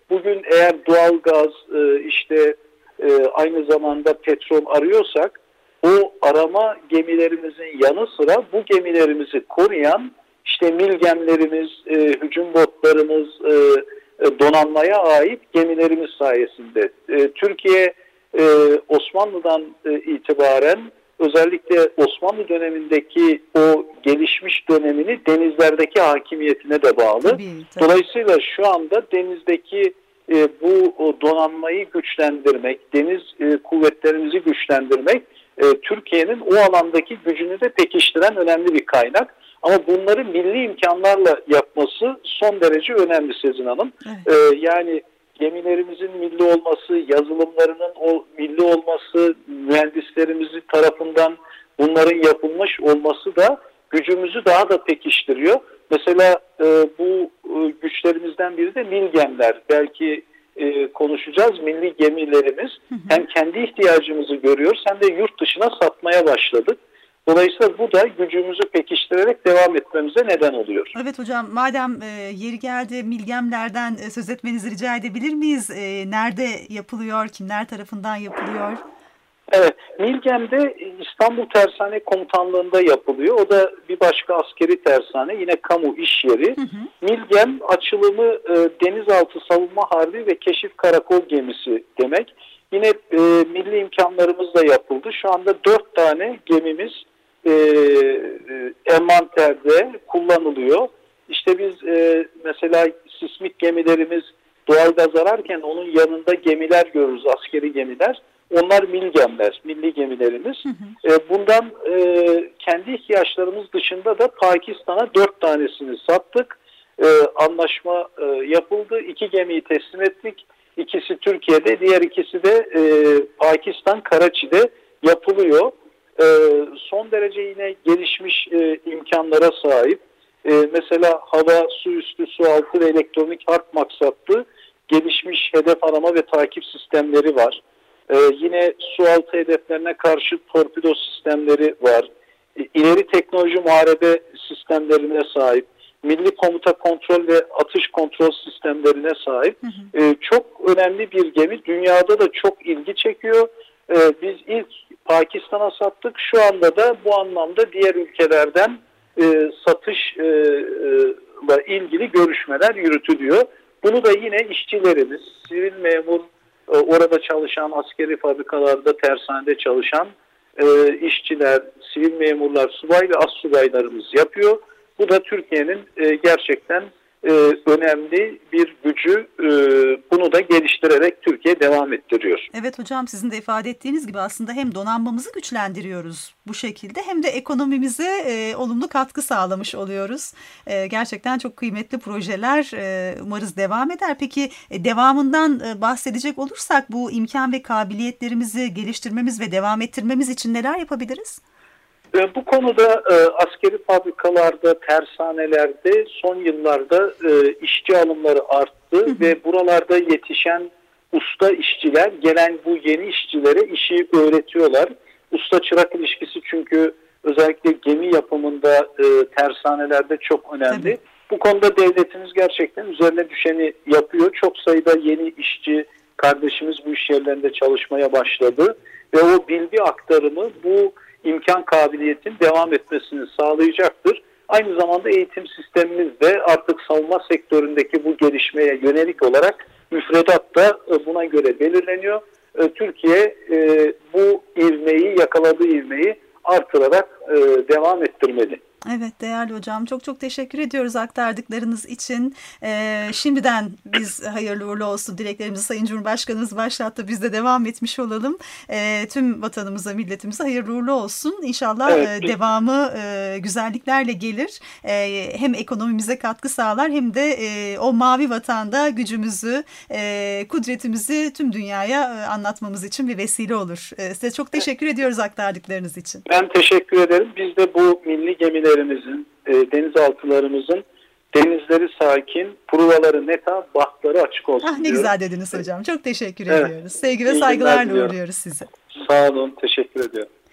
bugün eğer doğalgaz, e, işte e, aynı zamanda petrol arıyorsak, o arama gemilerimizin yanı sıra bu gemilerimizi koruyan işte milgemlerimiz, e, hücum botlarımız, e, e, donanmaya ait gemilerimiz sayesinde e, Türkiye e, Osmanlı'dan e, itibaren özellikle Osmanlı dönemindeki o gelişmiş dönemini denizlerdeki hakimiyetine de bağlı. Tabii, tabii. Dolayısıyla şu anda denizdeki e, bu o donanmayı güçlendirmek, deniz e, kuvvetlerimizi güçlendirmek e, Türkiye'nin o alandaki gücünü de pekiştiren önemli bir kaynak. Ama bunları milli imkanlarla yapması son derece önemli Sezin Hanım. Evet. E, yani gemilerimizin milli olması, yazılımlarının o milli olması, mühendislerimizin tarafından bunların yapılmış olması da gücümüzü daha da pekiştiriyor. Mesela e, bu e, güçlerimizden biri de milgemler. Belki e, konuşacağız. Milli gemilerimiz hı hı. hem kendi ihtiyacımızı görüyoruz hem de yurt dışına satmaya başladık. Dolayısıyla bu da gücümüzü pekiştirerek devam etmemize neden oluyor. Evet hocam, madem e, yeri geldi milgemlerden e, söz etmenizi rica edebilir miyiz? E, nerede yapılıyor, kimler tarafından yapılıyor? Evet, milgem de İstanbul Tersane Komutanlığı'nda yapılıyor. O da bir başka askeri tersane, yine kamu iş yeri. Hı hı. Milgem açılımı e, Denizaltı Savunma Harbi ve Keşif Karakol Gemisi demek. Yine e, milli imkanlarımızla yapıldı. Şu anda dört tane gemimiz e, e, envanterde kullanılıyor. İşte biz e, mesela sismik gemilerimiz doğalgaz ararken onun yanında gemiler görürüz, askeri gemiler. Onlar milgemler, milli gemilerimiz. Hı hı. E, bundan e, kendi ihtiyaçlarımız dışında da Pakistan'a dört tanesini sattık. E, anlaşma e, yapıldı. İki gemiyi teslim ettik. İkisi Türkiye'de, diğer ikisi de e, Pakistan, Karachi'de yapılıyor. E, son derece yine gelişmiş e, imkanlara sahip. E, mesela hava, su üstü, su altı ve elektronik harp maksatlı gelişmiş hedef arama ve takip sistemleri var. Ee, yine su altı hedeflerine karşı torpido sistemleri var. Ee, ileri teknoloji muharebe sistemlerine sahip. Milli komuta kontrol ve atış kontrol sistemlerine sahip. Hı hı. Ee, çok önemli bir gemi. Dünyada da çok ilgi çekiyor. Ee, biz ilk Pakistan'a sattık. Şu anda da bu anlamda diğer ülkelerden e, satışla e, ilgili görüşmeler yürütülüyor. Bunu da yine işçilerimiz, sivil memur, orada çalışan, askeri fabrikalarda, tersanede çalışan e, işçiler, sivil memurlar, subay ve astsubaylarımız yapıyor. Bu da Türkiye'nin e, gerçekten e, önemli bir gücü, e, bunu da geliştirerek Türkiye devam ettiriyor. Evet hocam, sizin de ifade ettiğiniz gibi aslında hem donanmamızı güçlendiriyoruz bu şekilde hem de ekonomimize e, olumlu katkı sağlamış oluyoruz. E, gerçekten çok kıymetli projeler, e, umarız devam eder. Peki e, devamından e, bahsedecek olursak bu imkan ve kabiliyetlerimizi geliştirmemiz ve devam ettirmemiz için neler yapabiliriz? Bu konuda e, askeri fabrikalarda, tersanelerde son yıllarda e, işçi alımları arttı hı hı. ve buralarda yetişen usta işçiler gelen bu yeni işçilere işi öğretiyorlar. Usta çırak ilişkisi çünkü özellikle gemi yapımında e, tersanelerde çok önemli. Tabii. Bu konuda devletimiz gerçekten üzerine düşeni yapıyor. Çok sayıda yeni işçi kardeşimiz bu iş yerlerinde çalışmaya başladı ve o bilgi aktarımı bu imkan kabiliyetin devam etmesini sağlayacaktır. Aynı zamanda eğitim sistemimiz de artık savunma sektöründeki bu gelişmeye yönelik olarak müfredat da buna göre belirleniyor. Türkiye bu ivmeyi, yakaladığı ivmeyi artırarak devam ettirmeli. Evet değerli hocam, çok çok teşekkür ediyoruz aktardıklarınız için. Ee, şimdiden biz hayırlı uğurlu olsun dileklerimizi Sayın Cumhurbaşkanımız başlattı. Biz de devam etmiş olalım. Ee, tüm vatanımıza, milletimize hayırlı uğurlu olsun. İnşallah evet, e, devamı e, güzelliklerle gelir. E, hem ekonomimize katkı sağlar hem de e, o mavi vatanda gücümüzü, e, kudretimizi tüm dünyaya e, anlatmamız için bir vesile olur. E, size çok teşekkür ediyoruz aktardıklarınız için. Ben teşekkür ederim. Biz de bu milli gemiler E, denizaltılarımızın denizleri sakin, provaları neta, bahtları açık olsun ah, ne diyorum. güzel dediniz hocam. Çok teşekkür evet. ediyoruz. Sevgi ve saygılarla uğurluyoruz sizi. Sağ olun, teşekkür ediyorum.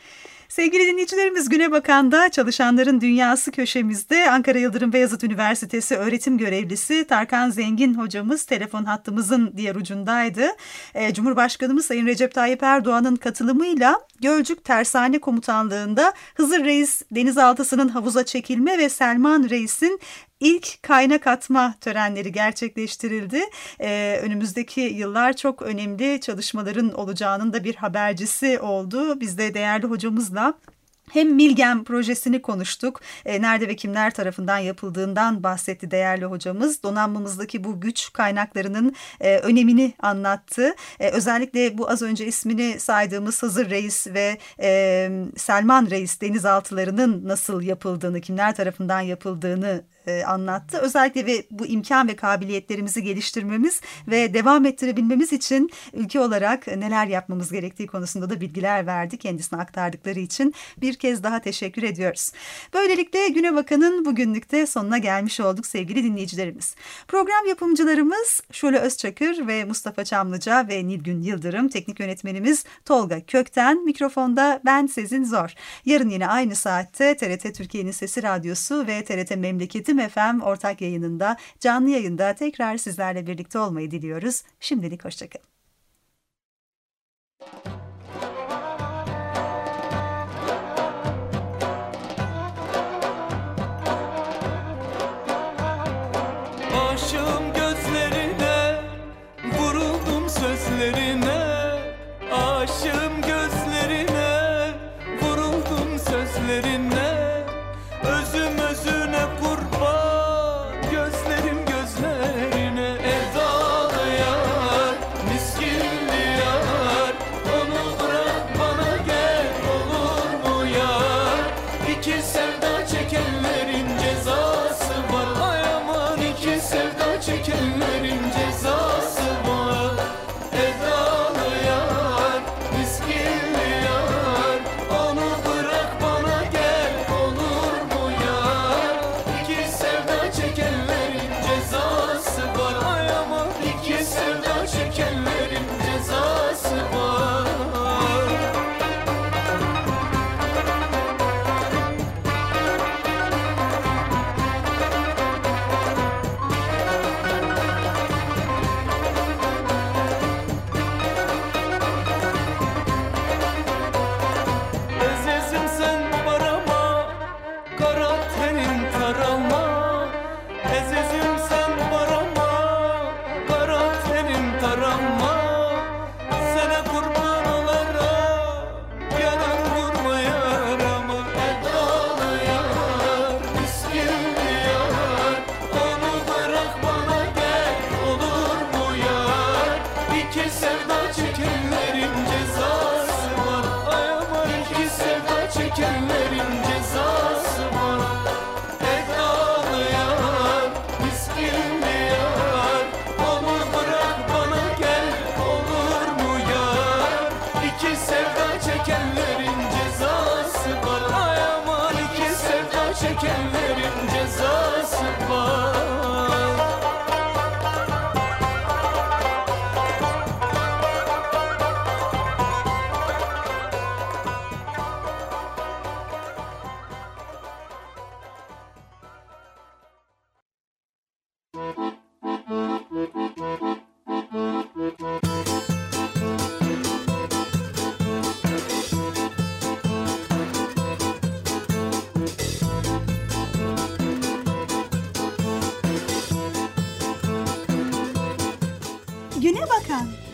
Sevgili dinleyicilerimiz, Güne Bakan'da Çalışanların Dünyası köşemizde Ankara Yıldırım Beyazıt Üniversitesi öğretim görevlisi Tarkan Zengin hocamız telefon hattımızın diğer ucundaydı. Ee, Cumhurbaşkanımız Sayın Recep Tayyip Erdoğan'ın katılımıyla Gölcük Tersane Komutanlığı'nda Hızır Reis denizaltısının havuza çekilme ve Selman Reis'in İlk kaynak atma törenleri gerçekleştirildi. Ee, önümüzdeki yıllar çok önemli çalışmaların olacağının da bir habercisi oldu. Biz de değerli hocamızla hem Milgem projesini konuştuk. E, nerede ve kimler tarafından yapıldığından bahsetti değerli hocamız. Donanmamızdaki bu güç kaynaklarının e, önemini anlattı. E, özellikle bu az önce ismini saydığımız Hızır Reis ve e, Selman Reis denizaltılarının nasıl yapıldığını, kimler tarafından yapıldığını anlattı. Özellikle ve bu imkan ve kabiliyetlerimizi geliştirmemiz ve devam ettirebilmemiz için ülke olarak neler yapmamız gerektiği konusunda da bilgiler verdi. Kendisine aktardıkları için bir kez daha teşekkür ediyoruz. Böylelikle Güne Bakan'ın bugünlükte sonuna gelmiş olduk sevgili dinleyicilerimiz. Program yapımcılarımız Şule Özçakır ve Mustafa Çamlıca ve Nilgün Yıldırım. Teknik yönetmenimiz Tolga Kökten. Mikrofonda ben Sezin Zor. Yarın yine aynı saatte T R T Türkiye'nin Sesi Radyosu ve T R T Memleketim F M ortak yayınında, canlı yayında tekrar sizlerle birlikte olmayı diliyoruz. Şimdilik hoşçakalın. Aşığım gözlerine, vuruldum sözlerine. Aşığım gözlerine, vuruldum sözlerine. Özüm özüne kurban, gözlerim gözlerine. Edalı yar, miskinli yar, onu bırak bana gel, olur mu yar? İki sevda çekenlerin cezası var. Ay aman, iki sevda çekenlerin cezası var. Edalı yar, miskinli yar, onu bırak bana gel, olur mu yar? İki sevda çekenlerin cezası var. Ay aman, iki sevda çekenlerin cezası var. Ezezim sen barama, kara tenin tarama. Ezezim sen barama, kara tenin tarama. Sana kurban olarım, yalan vurma yarama. Edalı yar, miskinli yar, onu bırak bana gel, olur mu yar? İki sevda çekenlerin cezası var. Ay aman, iki sevda çekenlerin cezası var. Edalı yar, miskinli yar, onu bırak bana gel, olur mu yar? İki sevda çekenlerin cezası var. Ay aman, iki sevda çekenlerin cezası var. Güne Bakan.